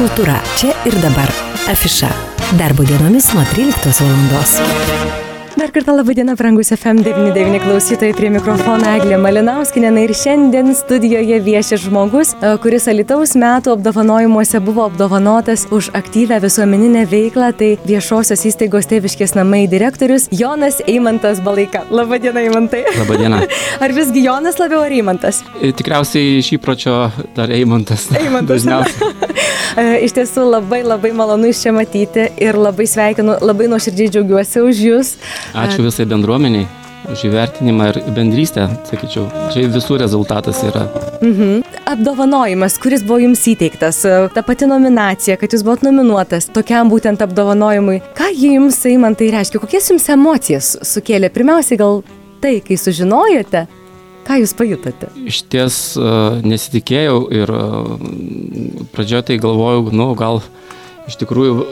Kultūra čia ir dabar. Afiša. Darbo dienomis nuo 13 valandos. Dar kartą laba diena, brangus FM99 klausytojai, prie mikrofono Eglė Malinauskienė. Ir šiandien studijoje vieši žmogus, kuris Alytaus metų apdovanojimuose buvo apdovanotas už aktyvią visuomeninę veiklą. Tai viešosios įstaigos Tėviškės namai direktorius Jonas Eimantas Balaika. Labą dieną, Eimantai. Labą dieną. Ar visgi Jonas labiau ar Eimantas? Tikriausiai iš įpročio dar Eimantas. Dažniausiai. Iš tiesų labai malonu iš čia matyti ir labai sveikinu, labai nuoširdžiai džiaugiuosi už jūs. Ačiū visai bendruomeniai už įvertinimą ir bendrystę, sakyčiau. Čia visų rezultatas yra. Apdovanojimas, kuris buvo jums įteiktas, ta pati nominacija, kad jūs buvot nominuotas tokiam būtent apdovanojimui. Ką jums, Eimantai, reiškia? Kokias jums emocijas sukėlė? Pirmiausiai gal tai, kai sužinojote, ką jūs pajutote? Iš ties nesitikėjau ir pradžioje tai galvojau, gal iš tikrųjų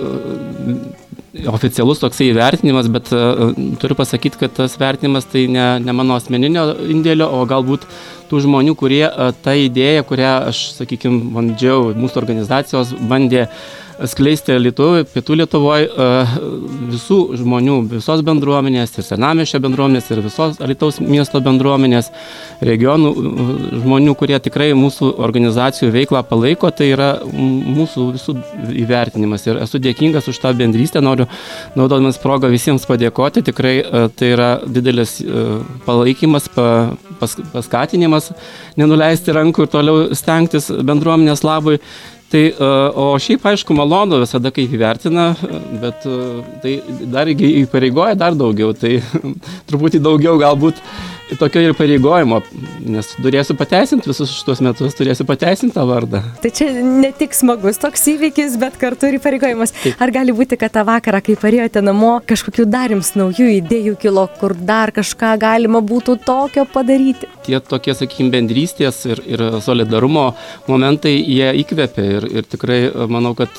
oficialus toksai įvertinimas, bet turiu pasakyti, kad tas vertinimas tai ne mano asmeninio indėlio, o galbūt tų žmonių, kurie tą idėją, kurią aš, sakykime, bandžiau, mūsų organizacijos bandė skleisti Pietų Lietuvoje visų žmonių, visos bendruomenės, ir Senamiesčio bendruomenės, ir visos Alytaus miesto bendruomenės, regionų žmonių, kurie tikrai mūsų organizacijų veiklą palaiko, tai yra mūsų visų įvertinimas. Ir esu dėkingas už tą bendrystę, noriu naudodamas progą visiems padėkoti, tikrai tai yra didelis palaikymas, paskatinimas, nenuleisti rankų ir toliau stengtis bendruomenės labui. Tai, o šiaip, aišku, malonu visada, kaip įvertina, bet tai dar įpareigoja dar daugiau, tai truputį daugiau galbūt tokio ir pareigojimo, nes turėsiu pateisinti visus šitos metus, turėsiu pateisinti tą vardą. Tai čia ne tik smagus toks įvykis, bet kartu ir pareigojimas. Ar gali būti, kad tą vakarą, kai parėjote namo, kažkokių dar jums naujų idėjų kilo, kur dar kažką galima būtų tokio padaryti? Tie tokie, sakykime, bendrystės ir solidarumo momentai, jie įkvepia ir tikrai manau, kad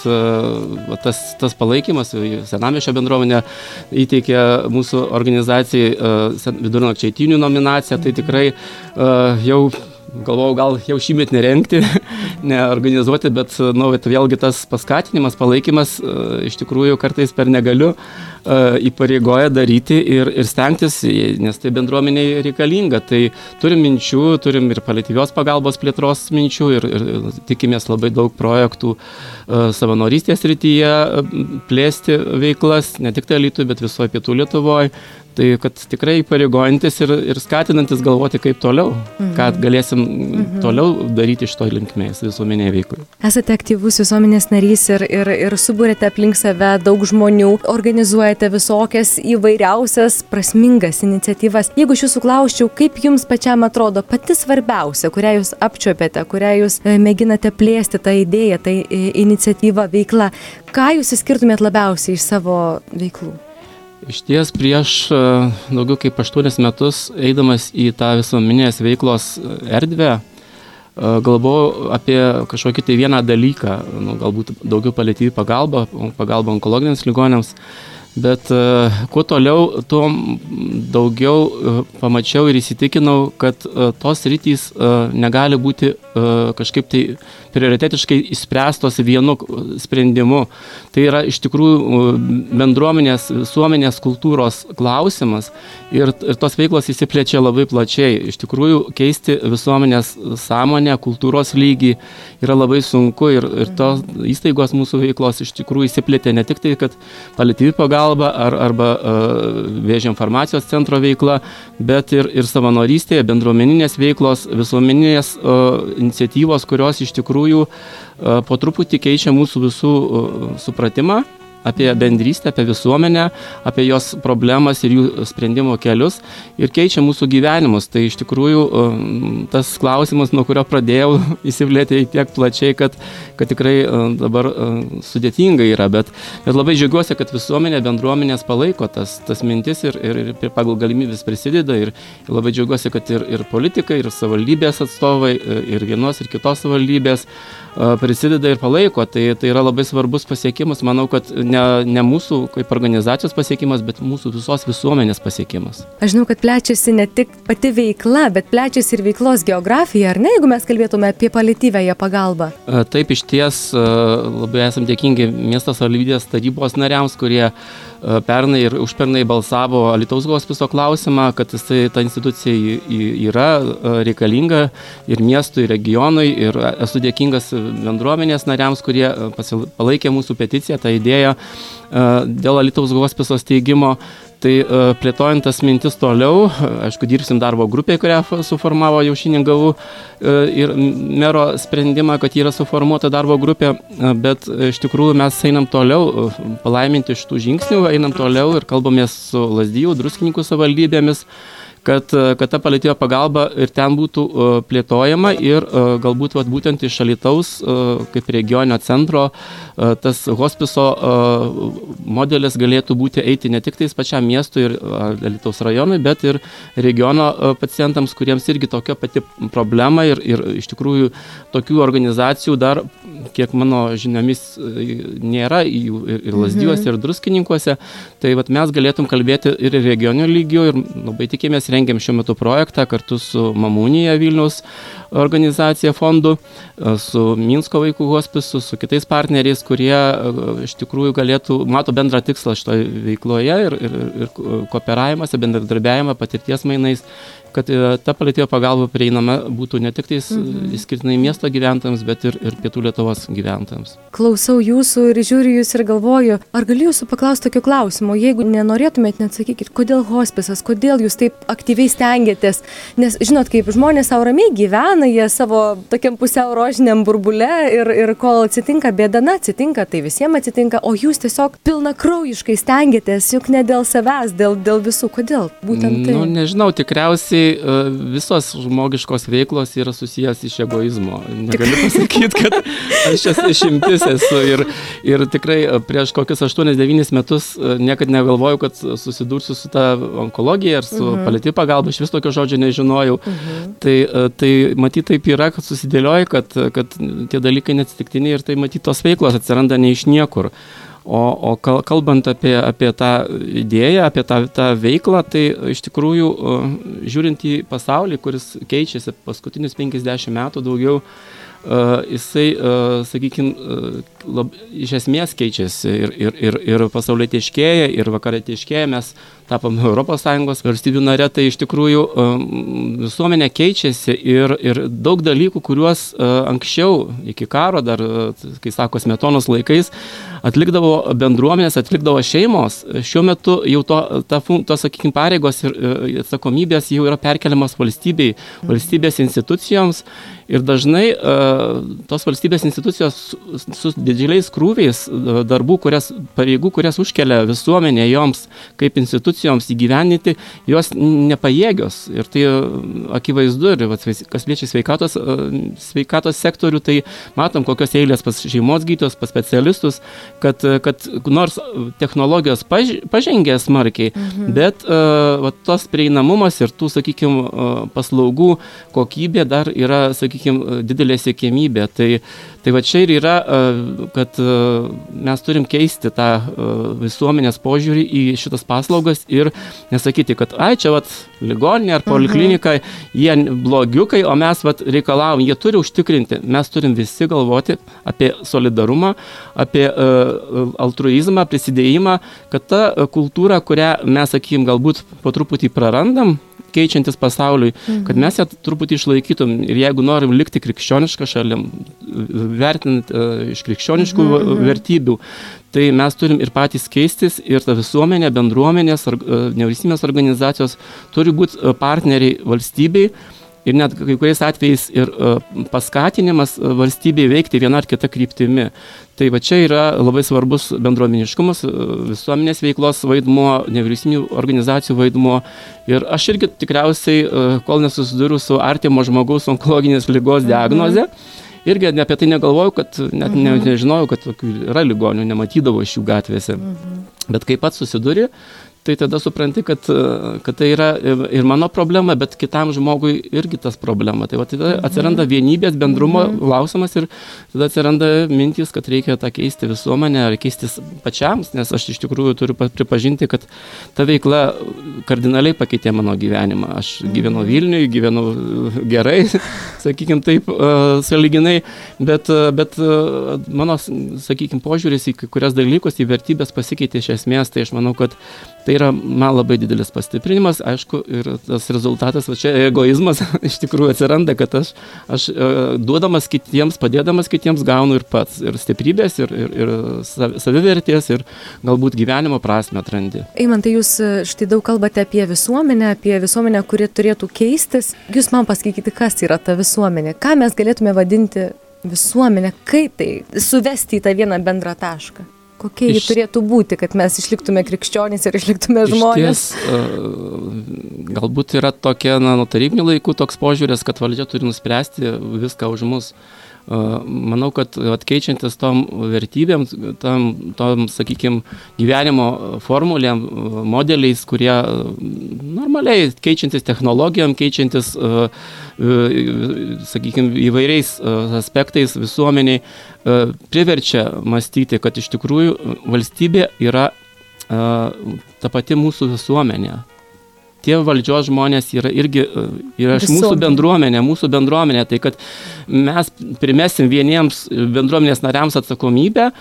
tas palaikymas, Senamiesčio bendruomenė įteikė mūsų organizacijai vidurnakčio eitynių nominaciją, tai tikrai jau galvojau, gal jau šįmet nerengti, neorganizuoti, bet vėlgi tas paskatinimas, palaikymas iš tikrųjų kartais per negaliu įpareigoja daryti ir stengtis, nes tai bendruomeniai reikalinga. Tai turim minčių, turim ir paliatyvios pagalbos plėtros minčių ir tikimės labai daug projektų savanorystės srityje plėsti veiklas, ne tik tai Alytuje, bet visoje Pietų Lietuvoje. Tai kad tikrai įpareigojantis ir skatinantis galvoti, kaip toliau, ką galėsim toliau daryti iš to linkmės visuomenėje veiklai. Esate aktyvus visuomenės narys ir subūrėte aplink save daug žmonių, organizuojate visokias įvairiausias prasmingas iniciatyvas. Jeigu aš jūsų klausčiau, kaip jums pačiam atrodo pati svarbiausia, kurią jūs apčiuopėte, kurią jūs mėginate plėsti tą idėją, tai iniciatyva, veikla, ką jūs išskirtumėt labiausiai iš savo veiklų? Iš ties prieš daugiau kaip 8 metus, eidamas į tą visuomeninės veiklos erdvę, galvojau apie kažkokį tai vieną dalyką, galbūt daugiau paliatyvi pagalba onkologiniams ligonėms, bet kuo toliau, tuo daugiau pamačiau ir įsitikinau, kad tos sritys negali būti kažkaip tai prioritetiškai išspręstos vienu sprendimu. Tai yra iš tikrųjų bendruomenės, visuomenės kultūros klausimas ir tos veiklos įsiplečia labai plačiai. Iš tikrųjų keisti visuomenės sąmonę, kultūros lygį yra labai sunku ir tos įstaigos mūsų veiklos iš tikrųjų įsiplėtė ne tik tai, kad paliatyvi pagalba arba vėžio informacijos centro veikla, bet ir savanorystėje, bendruomeninės veiklos, visuomeninės iniciatyvos, kurios iš tikrųjų po truputį keičia mūsų visų supratimą apie bendrystę, apie visuomenę, apie jos problemas ir jų sprendimo kelius ir keičia mūsų gyvenimus. Tai iš tikrųjų tas klausimas, nuo kurio pradėjau, įsiplėtė tiek plačiai, kad tikrai dabar sudėtinga yra, bet labai džiaugiuosi, kad visuomenė, bendruomenės palaiko tas mintis ir pagal galimybės prisideda ir labai džiaugiuosi, kad ir politikai, ir savivaldybės atstovai, ir vienos, ir kitos savivaldybės prisideda ir palaiko. Tai yra labai svarbus pasiekimas. Manau, kad ne mūsų kaip organizacijos pasiekimas, bet mūsų visos visuomenės pasiekimas. Aš žinau, kad plečiasi ne tik pati veikla, bet plečiasi ir veiklos geografija, ar ne, jeigu mes kalbėtume apie paliatyviąją pagalbą? Taip, iš ties labai esam dėkingi miesto savivaldybės tarybos nariams, kurie pernai ir užpernai balsavo Alytaus hospiso klausimą, kad ta institucija yra reikalinga ir miestui, ir regionui, ir esu dėkingas bendruomenės nariams, kurie palaikė mūsų peticiją, tą idėją dėl Alytaus hospiso steigimo. Tai plėtojant tas mintis toliau, aišku, dirbsim darbo grupėje, kurią suformavo jau šiandien gavau ir mero sprendimą, kad yra suformuota darbo grupė, bet iš tikrųjų mes einam toliau, palaiminti šitų žingsnių, einam toliau ir kalbamės su Lazdijų, Druskininkų savivaldybėmis, kad ta paliatyvi pagalba ir ten būtų plėtojama ir galbūt būtent iš Alytaus kaip regioninio centro tas hospiso modelis galėtų būti eiti ne tik tais pačiam miestui ir Alytaus rajonui, bet ir regiono pacientams, kuriems irgi tokia pati problema ir iš tikrųjų tokių organizacijų dar, kiek mano žiniomis, nėra ir Lazdijuose, ir Druskininkuose. Tai mes galėtum kalbėti ir regioniniu lygiu ir labai tikimės, rengiam šiuo metu projektą kartu su Mamunija Vilniaus organizacija fondu, su Minsko vaikų hospisu, su kitais partneriais, kurie iš tikrųjų mato bendrą tikslą šitoje veikloje ir kooperavimuose, bendradarbiavimą, patirties mainais, kad ta paliatyvi pagalba prieinama būtų ne tik tais išskirtinai miesto gyventojams, bet ir Pietų Lietuvos gyventojams. Klausau jūsų ir žiūriu jūs ir galvoju, ar galiu jūsų paklausti tokio klausimo, jeigu nenorėtumėt, net sakykit, kodėl hospisas, kodėl jūs taip aktyviai stengiatės, nes žinot, kaip žmonės savo ramiai gyvena, jie savo tokiam pusiau rožiniam burbule ir kol atsitinka bėda, atsitinka, tai visiems atsitinka, o jūs tiesiog pilnakraujiškai stengiatės, juk ne dėl savęs, dėl visų, kodėl būtent tai? Nežinau, tikriausiai visos žmogiškos veiklos yra susijęs iš egoizmo. Negaliu pasakyti, kad aš išimtis esu ir tikrai prieš kokius 8-9 metus niekad negalvojau, kad susidursiu su ta onkologija ir su paliatyvi pagalba, iš vis tokio žodžio nežinojau. Tai matyt taip yra, kad susidėlioja, kad tie dalykai neatsitiktiniai ir tai matyt tos veiklos atsiranda ne iš niekur. O kalbant apie tą idėją, apie tą veiklą, tai iš tikrųjų, žiūrint į pasaulį, kuris keičiasi paskutinius 50 metų daugiau, jisai, sakykime, iš esmės keičiasi ir pasaulietiškėja, ir vakarietiškėja, mes tapom ES valstybių nare, tai iš tikrųjų visuomenė keičiasi ir daug dalykų, kuriuos anksčiau, iki karo, dar, kai sako, Smetonos laikais, atlikdavo bendruomenės, atlikdavo šeimos, šiuo metu jau tos, sakykime, pareigos ir atsakomybės jau yra perkeliamas valstybės institucijoms ir dažnai tos valstybės institucijos su didžiuliais krūviais darbų, pareigų, kurias užkelia visuomenė joms kaip institucijoms įgyvendinti, jos nepajėgios. Ir tai akivaizdu, ir kas liečia sveikatos sektorių, tai matom, kokios eilės pas šeimos gydytojus, pas specialistus, kad nors technologijos pažengė smarkiai, bet tos prieinamumas ir tų, sakykime, paslaugų kokybė dar yra, sakykime, didelė siekėmybė. Tai va čia ir yra, kad mes turim keisti tą visuomenės požiūrį į šitas paslaugas ir nesakyti, kad čia ligoninė ar poliklinika, jie blogiukai, o mes reikalavom, jie turi užtikrinti, mes turim visi galvoti apie solidarumą, apie altruizmą, prisidėjimą, kad ta kultūra, kurią mes, sakykime, galbūt po truputį prarandam, keičiantis pasauliui, kad mes ją truputį išlaikytum ir jeigu norim likti krikščionišką šalim, vertinant iš krikščioniškų vertybių, tai mes turim ir patys keistis ir ta visuomenė, bendruomenės, nevyriausybinės organizacijos turi būti partneriai valstybei ir net kai kuriais atvejais ir paskatinimas valstybei veikti viena ar kita kryptimi. Tai va čia yra labai svarbus bendruomeniškumas, visuomenės veiklos vaidmuo, nevyriausybinių organizacijų vaidmuo. Ir aš irgi tikriausiai, kol nesusiduriu su artimo žmogaus onkologinės ligos diagnoze, irgi apie tai negalvojau, kad net nežinojau, kad tokių yra ligonių, nematydavau iš jų gatvėse. Bet kai pats susiduri, tai tada supranti, kad tai yra ir mano problema, bet kitam žmogui irgi tas problema. Tai va, tada atsiranda vienybės, bendrumo klausimas ir tada atsiranda mintys, kad reikia tą keisti visuomenę ar keistis pačiams, nes aš iš tikrųjų turiu pripažinti, kad ta veikla kardinaliai pakeitė mano gyvenimą. Aš gyvenau Vilniuje, gyvenau gerai, sakykime taip, sąlyginai, bet mano, sakykime, požiūris į kai kurias dalykus, į vertybės pasikeitė iš esmės, tai aš manau, kad tai yra man labai didelis pastiprinimas, aišku, ir tas rezultatas, va čia egoizmas iš tikrųjų atsiranda, kad aš duodamas kitiems, padėdamas kitiems gaunu ir pats, ir stiprybės, ir savivertės, ir galbūt gyvenimo prasme atrandi. Eimantai, jūs štai daug kalbate apie visuomenę, kuri turėtų keistis. Jūs man pasakykite, kas yra ta visuomenė, ką mes galėtume vadinti visuomenę, kaip tai suvesti į tą vieną bendrą tašką. Kokie ji turėtų būti, kad mes išliktume krikščionys ir išliktume žmonės? Galbūt yra tokia, nuo tarybinių laikų toks požiūris, kad valdžia turi nuspręsti viską už mus. Manau, kad keičiantis tom vertybėm, tom, sakykime, gyvenimo formulėm, modeliais, kurie normaliai keičiantis technologijom, keičiantis, sakykime, įvairiais aspektais visuomeniai, priverčia mąstyti, kad iš tikrųjų valstybė yra ta pati mūsų visuomenė. Tie valdžios žmonės yra irgi iš mūsų bendruomenė, tai kad mes primesim vieniems bendruomenės nariams atsakomybę,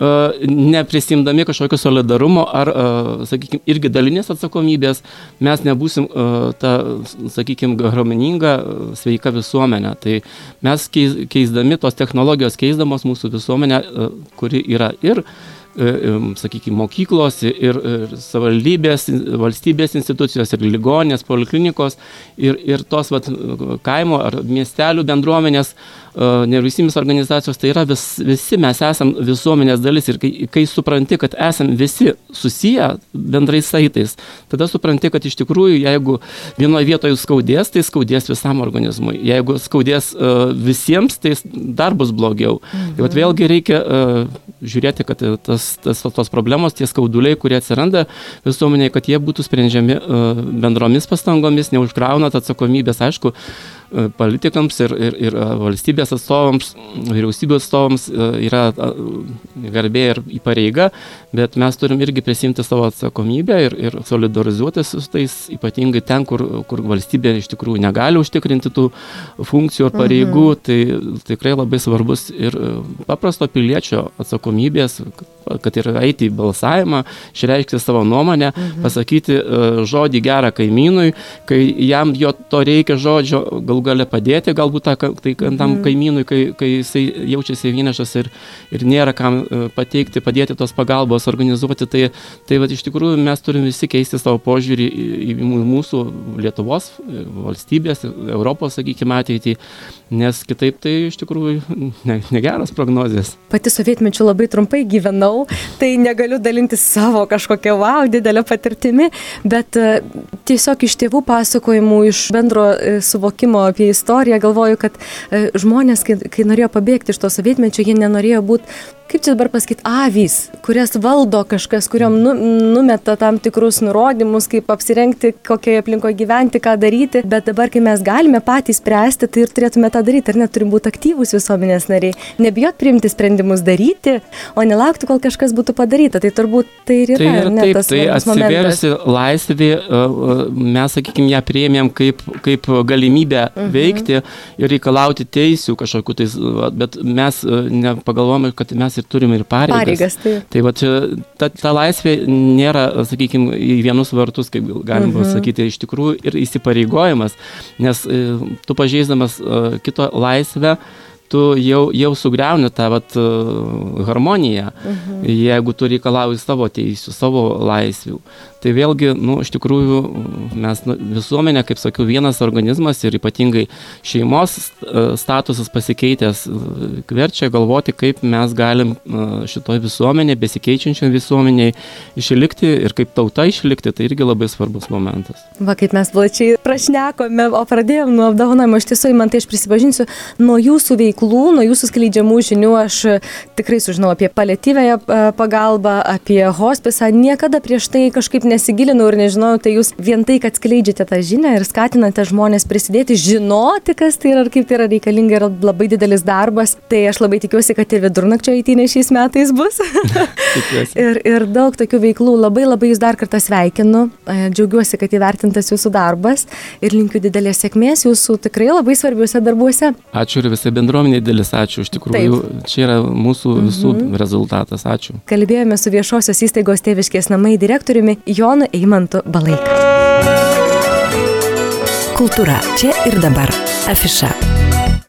neprisimdami kažkokio solidarumo ar, sakykime, irgi dalinės atsakomybės, mes nebūsim ta, sakykime, harmoninga, sveika visuomenė. Tai mes keisdami tos technologijos, keisdamos mūsų visuomenę, kuri yra ir sakykime, mokyklos ir savivaldybės, valstybės institucijos ir ligoninės, poliklinikos ir tos kaimo ar miestelių bendruomenės, nevyriausybinės organizacijos, tai yra visi mes esam visuomenės dalis ir kai supranti, kad esam visi susiję bendrais saitais, tada supranti, kad iš tikrųjų, jeigu vienoje vietoje skaudės, tai skaudės visam organizmui. Jeigu skaudės visiems, tai dar bus blogiau. Tai vėlgi reikia žiūrėti, kad tos problemos, tie skauduliai, kurie atsiranda visuomenėje, kad jie būtų sprendžiami bendromis pastangomis, neužkraunant atsakomybės, aišku, politikams ir valstybės atstovams, vyriausybės atstovams yra garbė ir pareiga, bet mes turim irgi prisimti savo atsakomybę ir solidarizuotis su tais, ypatingai ten, kur valstybė iš tikrųjų negali užtikrinti tų funkcijų ar pareigų, tai tikrai labai svarbus ir paprasto piliečio atsakomybės, kad ir eiti į balsavimą, išreikšti savo nuomonę, pasakyti žodį gerą kaimynui, kai jam jo to reikia žodžio, gali padėti galbūt tam kaimynui, kai jisai jaučiasi vienišas ir nėra kam padėti tos pagalbos, organizuoti. Tai iš tikrųjų mes turim visi keisti savo požiūrį į mūsų Lietuvos valstybės, Europos, sakykime, ateitį, nes kitaip tai iš tikrųjų negeras prognozės. Pati sovietmečiu labai trumpai gyvenau, tai negaliu dalintis savo kažkokią didelę patirtimi, bet tiesiog iš tėvų pasakojimų, iš bendro suvokimo apie istoriją, galvoju, kad žmonės, kai norėjo pabėgti iš to sovietmečio, jie nenorėjo būti, kaip čia dabar pasakyti, avys, kurias valdo kažkas, kuriom numeta tam tikrus nurodymus, kaip apsirengti, kokioje aplinkoje gyventi, ką daryti, bet dabar, kai mes galime patys spręsti, tai ir turėtume tą daryti, ar net turim būti aktyvūs visuomenės nariai, nebijot priimti sprendimus daryti, o nelaukti, kol kažkas būtų padaryta, tai turbūt tai ir yra. Tai atsivėrusi laisvė, mes, sakykime, ją priėmėm kaip galimybę veikti ir reikalauti teisių kažkokių, bet mes nepagalvojame, kad mes ir turim ir pareigas. Tai ta laisvė nėra, sakykime, į vienus vartus, kaip galima sakyti, iš tikrųjų ir įsipareigojimas, nes tu pažeisdamas kito laisvę, tu jau sugriauni tą harmoniją, jeigu tu reikalauji savo teisių, savo laisvių. Tai vėlgi, iš tikrųjų, mes visuomenė, kaip sakiau, vienas organizmas ir ypatingai šeimos statusas pasikeitęs, verčia galvoti, kaip mes galim šitoj visuomenėje, besikeičiančioj visuomeniai išlikti ir kaip tauta išlikti, tai irgi labai svarbus momentas. Kaip mes plačiai prašnekome, o pradėjom nuo apdovanojimo, iš tiesų, man tai aš prisipažinsiu, nuo jūsų veiklų veiklų, nuo jūsų skleidžiamų žinių aš tikrai sužinau apie paliatyviąją pagalbą, apie hospisą. Niekada prieš tai kažkaip nesigilinau ir nežinojau, tai jūs vien tai, kad skleidžiate tą žinią ir skatinate žmonės prisidėti, žinoti, kas tai yra ir kaip tai yra reikalinga, yra labai didelis darbas. Tai aš labai tikiuosi, kad ir vidurnakčio eitynė šiais metais bus. ir daug tokių veiklų. Labai jūs dar kartą sveikinu. Džiaugiuosi, kad įvertintas jūsų darbas ir linkiu didelės sėkmės jūsų tikrai labai svarbiuose darbuose. Ačiū ir visai bendruomeniai didelis ačiū. Iš tikrųjų, čia yra mūsų visų rezultatas. Ačiū. Kalbėjome su viešosios įstaigos Tėviškės namai direktoriumi Jonu Eimantu Balaika. Kultūra čia ir dabar. Afiša.